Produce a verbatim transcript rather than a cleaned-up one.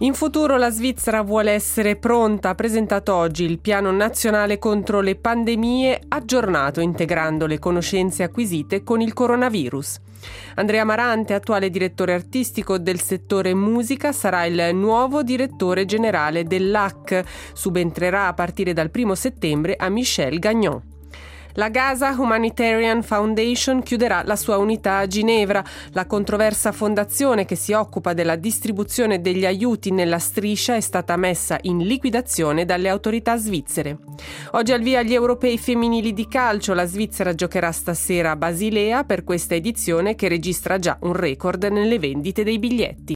In futuro la Svizzera vuole essere pronta, ha presentato oggi il piano nazionale contro le pandemie aggiornato, integrando le conoscenze acquisite con il coronavirus. Andrea Marante, attuale direttore artistico del settore musica, sarà il nuovo direttore generale dell'A C. Subentrerà a partire dal primo settembre a Michel Gagnon. La Gaza Humanitarian Foundation chiuderà la sua unità a Ginevra. La controversa fondazione che si occupa della distribuzione degli aiuti nella striscia è stata messa in liquidazione dalle autorità svizzere. Oggi al via gli europei femminili di calcio. La Svizzera giocherà stasera a Basilea per questa edizione che registra già un record nelle vendite dei biglietti.